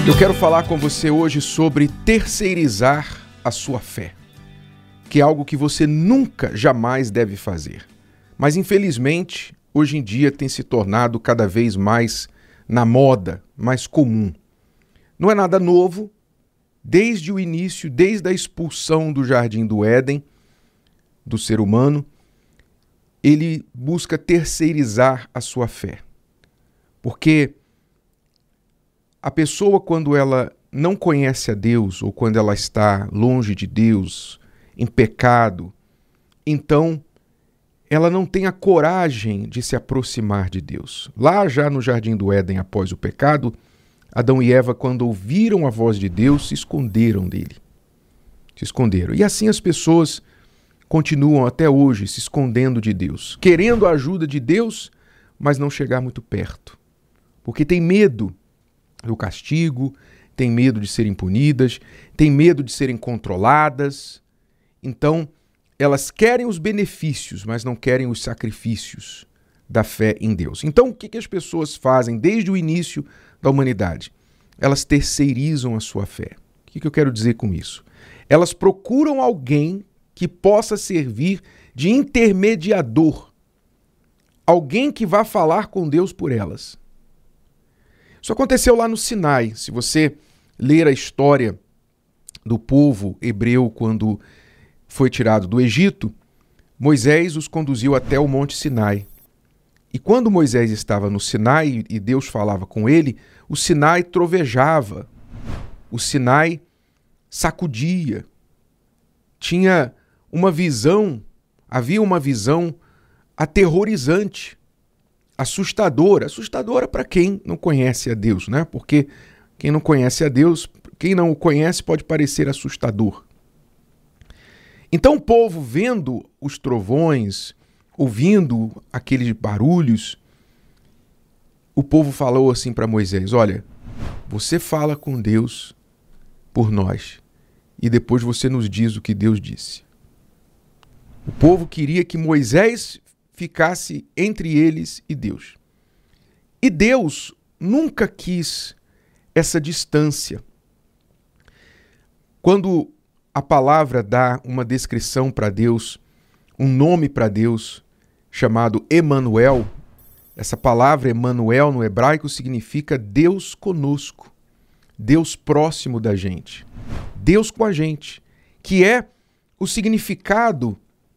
Eu quero falar com você hoje sobre terceirizar a sua fé, que é algo que você nunca, jamais deve fazer. Mas, infelizmente, hoje em dia tem se tornado cada vez mais na moda, mais comum. Não é nada novo, desde o início, desde a expulsão do Jardim do Éden, do ser humano, ele busca terceirizar a sua fé. Porque a pessoa, quando ela não conhece a Deus, ou quando ela está longe de Deus, em pecado, então ela não tem a coragem de se aproximar de Deus. Lá já no Jardim do Éden, após o pecado, Adão e Eva, quando ouviram a voz de Deus, se esconderam dele. Se esconderam. E assim as pessoas continuam até hoje se escondendo de Deus, querendo a ajuda de Deus, mas não chegar muito perto. Porque tem medo do castigo, tem medo de serem punidas, tem medo de serem controladas. Então, elas querem os benefícios, mas não querem os sacrifícios da fé em Deus. Então, o que as pessoas fazem desde o início da humanidade? Elas terceirizam a sua fé. O que eu quero dizer com isso? Elas procuram alguém que possa servir de intermediador, alguém que vá falar com Deus por elas. Isso aconteceu lá no Sinai. Se você ler a história do povo hebreu quando foi tirado do Egito, Moisés os conduziu até o Monte Sinai. E quando Moisés estava no Sinai e Deus falava com ele, o Sinai trovejava, o Sinai sacudia. Tinha uma visão, havia uma visão aterrorizante, assustadora para quem não conhece a Deus, né? Porque quem não conhece a Deus, quem não o conhece pode parecer assustador. Então o povo, vendo os trovões, ouvindo aqueles barulhos, o povo falou assim para Moisés: olha, você fala com Deus por nós e depois você nos diz o que Deus disse. O povo queria que Moisés ficasse entre eles e Deus. E Deus nunca quis essa distância. Quando a palavra dá uma descrição para Deus, um nome para Deus, chamado Emanuel, essa palavra Emanuel no hebraico significa Deus conosco, Deus próximo da gente, Deus com a gente, que é o significado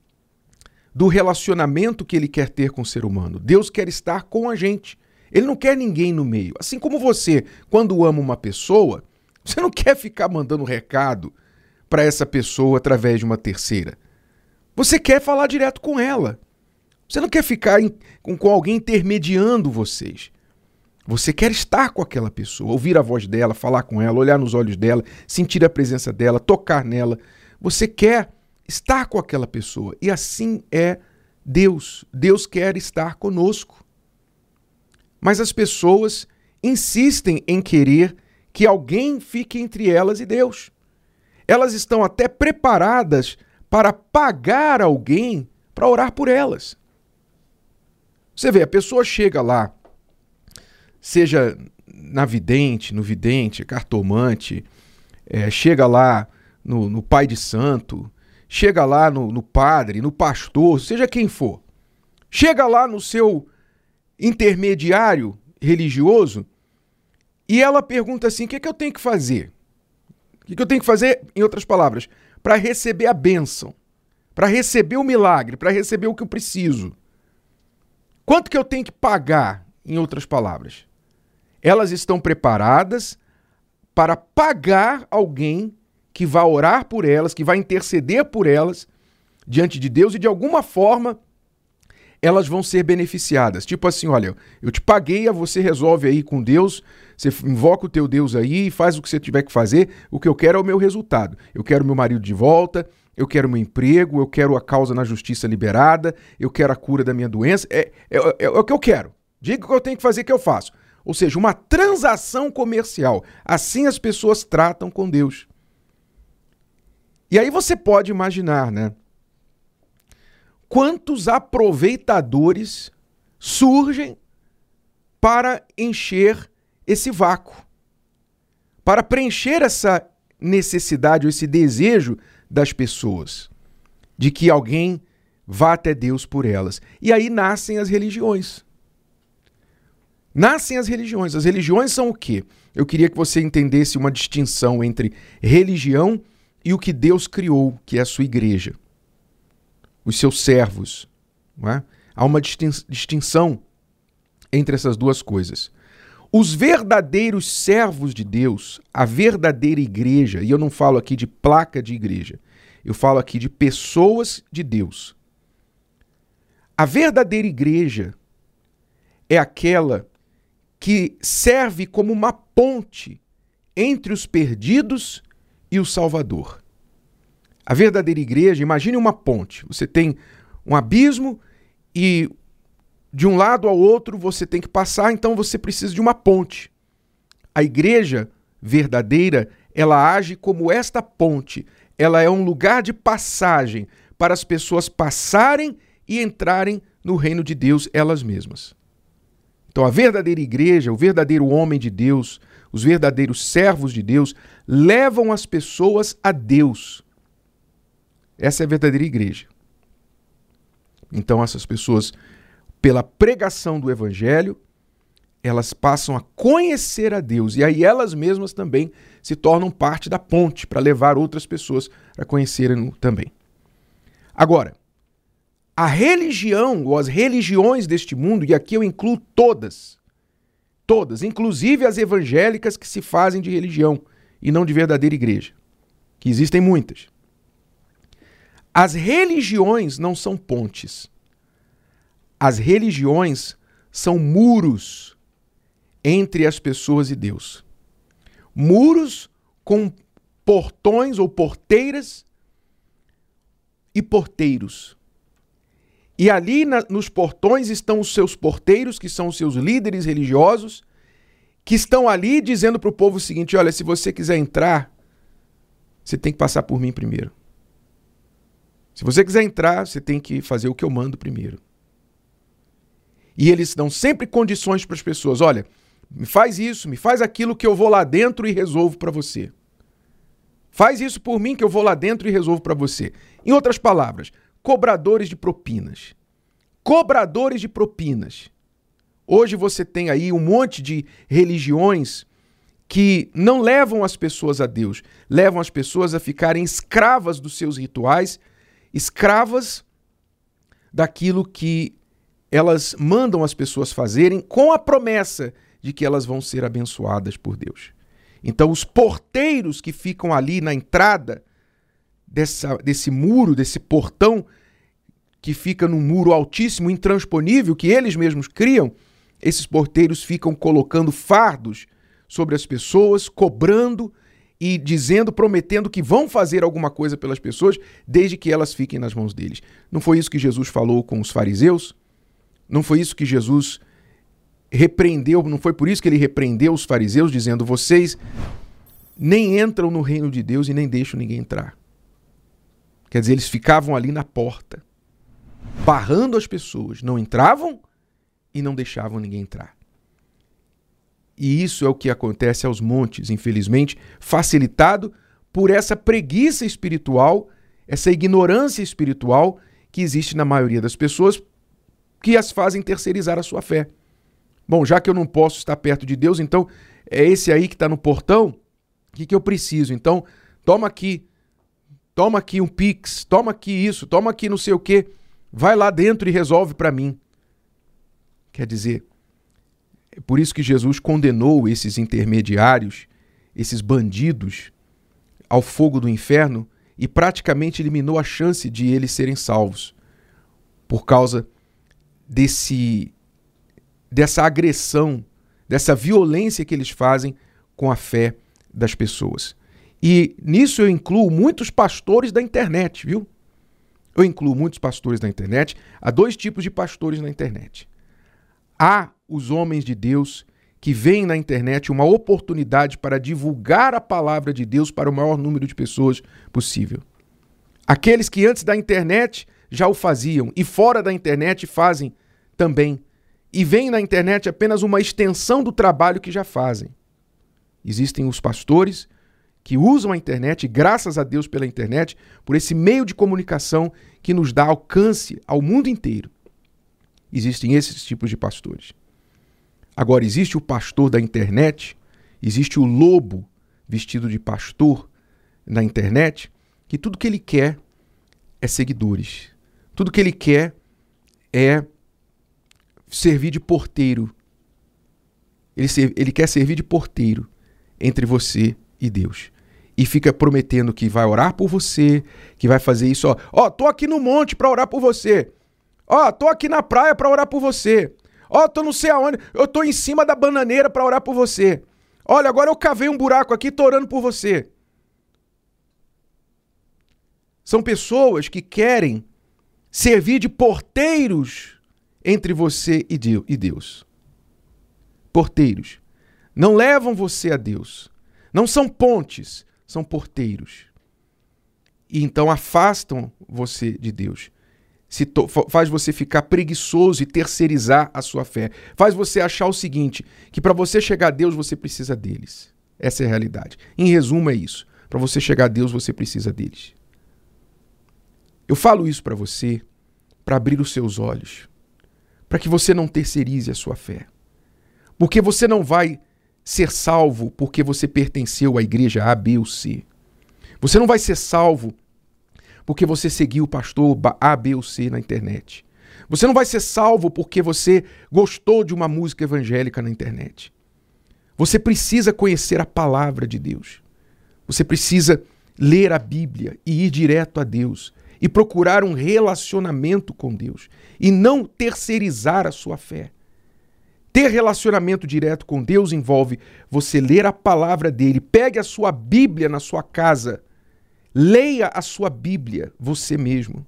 do relacionamento que ele quer ter com o ser humano. Deus quer estar com a gente. Ele não quer ninguém no meio. Assim como você, quando ama uma pessoa, você não quer ficar mandando recado para essa pessoa através de uma terceira. Você quer falar direto com ela. Você não quer ficar com alguém intermediando vocês. Você quer estar com aquela pessoa, ouvir a voz dela, falar com ela, olhar nos olhos dela, sentir a presença dela, tocar nela. Você quer estar com aquela pessoa. E assim é Deus. Deus quer estar conosco. Mas as pessoas insistem em querer que alguém fique entre elas e Deus. Elas estão até preparadas para pagar alguém para orar por elas. Você vê, a pessoa chega lá, seja no vidente, cartomante, chega lá no pai de santo, chega lá no padre, no pastor, seja quem for. Chega lá no seu intermediário religioso e ela pergunta assim: o que é que eu tenho que fazer? O que é que eu tenho que fazer, em outras palavras, para receber a bênção, para receber o milagre, para receber o que eu preciso? Quanto que eu tenho que pagar, em outras palavras? Elas estão preparadas para pagar alguém que vai orar por elas, que vai interceder por elas diante de Deus e de alguma forma elas vão ser beneficiadas. Tipo assim, olha, eu te paguei, você resolve aí com Deus, você invoca o teu Deus aí e faz o que você tiver que fazer, o que eu quero é o meu resultado. Eu quero meu marido de volta, eu quero meu emprego, eu quero a causa na justiça liberada, eu quero a cura da minha doença, é o que eu quero. Diga o que eu tenho que fazer que eu faço. Ou seja, uma transação comercial. Assim as pessoas tratam com Deus. E aí você pode imaginar, né? Quantos aproveitadores surgem para encher esse vácuo. para preencher essa necessidade ou esse desejo das pessoas de que alguém vá até Deus por elas. E aí nascem as religiões. Nascem as religiões. As religiões são o quê? Eu queria que você entendesse uma distinção entre religião e o que Deus criou, que é a sua igreja. Os seus servos. Não é? Há uma distinção entre essas duas coisas. Os verdadeiros servos de Deus, a verdadeira igreja, e eu não falo aqui de placa de igreja, eu falo aqui de pessoas de Deus. A verdadeira igreja é aquela que serve como uma ponte entre os perdidos e o Salvador. A verdadeira igreja, imagine uma ponte. Você tem um abismo e de um lado ao outro você tem que passar, então você precisa de uma ponte. A igreja verdadeira, ela age como esta ponte. Ela é um lugar de passagem para as pessoas passarem e entrarem no reino de Deus elas mesmas. Então a verdadeira igreja, o verdadeiro homem de Deus, os verdadeiros servos de Deus, levam as pessoas a Deus. Essa é a verdadeira igreja. Então essas pessoas, pela pregação do evangelho, elas passam a conhecer a Deus. E aí elas mesmas também se tornam parte da ponte para levar outras pessoas a conhecerem também. Agora, a religião ou as religiões deste mundo, e aqui eu incluo todas, inclusive as evangélicas que se fazem de religião e não de verdadeira igreja, que existem muitas. As religiões não são pontes. As religiões são muros entre as pessoas e Deus. Muros com portões ou porteiras e porteiros. E ali nos portões estão os seus porteiros, que são os seus líderes religiosos, que estão ali dizendo para o povo o seguinte: olha, se você quiser entrar, você tem que passar por mim primeiro. Se você quiser entrar, você tem que fazer o que eu mando primeiro. E eles dão sempre condições para as pessoas: olha, me faz isso, me faz aquilo que eu vou lá dentro e resolvo para você. Faz isso por mim que eu vou lá dentro e resolvo para você. Em outras palavras, cobradores de propinas. Cobradores de propinas. Hoje você tem aí um monte de religiões que não levam as pessoas a Deus, levam as pessoas a ficarem escravas dos seus rituais, escravas daquilo que elas mandam as pessoas fazerem com a promessa de que elas vão ser abençoadas por Deus. Então os porteiros que ficam ali na entrada desse muro, desse portão que fica num muro altíssimo, intransponível, que eles mesmos criam, esses porteiros ficam colocando fardos sobre as pessoas, cobrando e dizendo, prometendo que vão fazer alguma coisa pelas pessoas, desde que elas fiquem nas mãos deles. Não foi isso que Jesus falou com os fariseus? Não foi isso que Jesus repreendeu, não foi por isso que ele repreendeu os fariseus, dizendo: vocês nem entram no reino de Deus e nem deixam ninguém entrar. Quer dizer, eles ficavam ali na porta, barrando as pessoas, não entravam e não deixavam ninguém entrar. E isso é o que acontece aos montes, infelizmente, facilitado por essa preguiça espiritual, essa ignorância espiritual que existe na maioria das pessoas, que as fazem terceirizar a sua fé. Bom, já que eu não posso estar perto de Deus, então é esse aí que está no portão, o que eu preciso? Então, toma aqui um Pix, toma aqui isso, toma aqui não sei o quê, vai lá dentro e resolve para mim. Quer dizer, é por isso que Jesus condenou esses intermediários, esses bandidos, ao fogo do inferno e praticamente eliminou a chance de eles serem salvos por causa dessa agressão, dessa violência que eles fazem com a fé das pessoas. E nisso eu incluo muitos pastores da internet, viu? Eu incluo muitos pastores da internet. Há dois tipos de pastores na internet. Há os homens de Deus que veem na internet uma oportunidade para divulgar a palavra de Deus para o maior número de pessoas possível. Aqueles que antes da internet já o faziam e fora da internet fazem também. E veem na internet apenas uma extensão do trabalho que já fazem. Existem os pastores que usam a internet, graças a Deus pela internet, por esse meio de comunicação que nos dá alcance ao mundo inteiro. Existem esses tipos de pastores. Agora, existe o pastor da internet, existe o lobo vestido de pastor na internet, que tudo que ele quer é seguidores. Tudo que ele quer é servir de porteiro. Ele quer servir de porteiro entre você e Deus. E fica prometendo que vai orar por você, que vai fazer isso. Ó, tô aqui no monte para orar por você. Ó, tô aqui na praia para orar por você. Ó, tô não sei aonde. Eu tô em cima da bananeira para orar por você. Olha, agora eu cavei um buraco aqui, tô orando por você. São pessoas que querem servir de porteiros entre você e Deus. Porteiros. Não levam você a Deus. Não são pontes, são porteiros. E então afastam você de Deus. Faz você ficar preguiçoso e terceirizar a sua fé. Faz você achar o seguinte, que para você chegar a Deus você precisa deles. Essa é a realidade. Em resumo é isso. Para você chegar a Deus você precisa deles. Eu falo isso para você, para abrir os seus olhos, para que você não terceirize a sua fé. Porque você não vai ser salvo porque você pertenceu à igreja A, B ou C. Você não vai ser salvo porque você seguiu o pastor A, B ou C na internet. Você não vai ser salvo porque você gostou de uma música evangélica na internet. Você precisa conhecer a palavra de Deus. Você precisa ler a Bíblia e ir direto a Deus e procurar um relacionamento com Deus e não terceirizar a sua fé. Ter relacionamento direto com Deus envolve você ler a palavra dele. Pegue a sua Bíblia na sua casa. Leia a sua Bíblia você mesmo.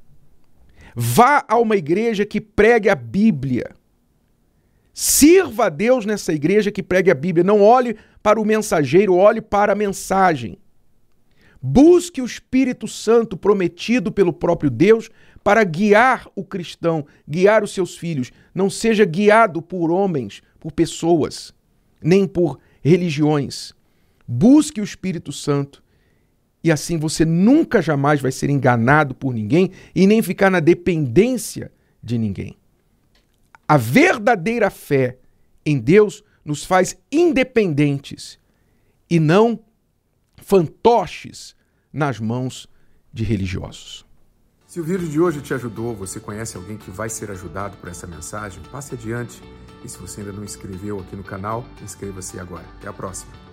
Vá a uma igreja que pregue a Bíblia. Sirva a Deus nessa igreja que pregue a Bíblia. Não olhe para o mensageiro, olhe para a mensagem. Busque o Espírito Santo prometido pelo próprio Deus para guiar o cristão, guiar os seus filhos. Não seja guiado por homens, por pessoas, nem por religiões. Busque o Espírito Santo e assim você nunca jamais vai ser enganado por ninguém e nem ficar na dependência de ninguém. A verdadeira fé em Deus nos faz independentes e não fantoches nas mãos de religiosos. Se o vídeo de hoje te ajudou, você conhece alguém que vai ser ajudado por essa mensagem, passe adiante. E se você ainda não se inscreveu aqui no canal, inscreva-se agora. Até a próxima.